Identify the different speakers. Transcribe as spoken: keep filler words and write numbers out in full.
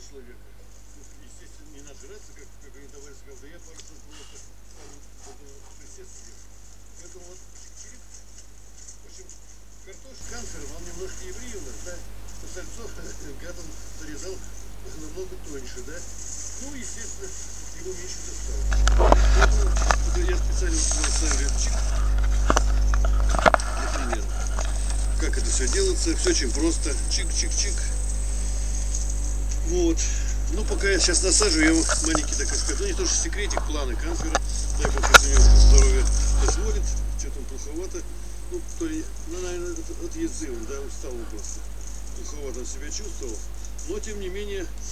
Speaker 1: человека. Естественно, не нажраться, как, как они товарищи сказали, да я пошел просто там присесть. Поэтому вот чик-чирик. В общем, картошка канцером, он немножко еврей у нас, да? То сальцо гадом зарезал намного тоньше, да? Ну, естественно, ему меньше досталось. Поэтому я специально вот ставлю чик. Например, как это все делается, все очень просто. Чик-чик-чик. Вот. Ну, пока я сейчас насаживаю, я вам маленький, так сказать, ну не то, что секретик, планы канцлера. Дай бог, если у него здоровье позволит. Что там плоховато. Ну, то ли, ну, наверное, от, от езды он, да, устал он просто. Плоховато он себя чувствовал. Но, тем не менее,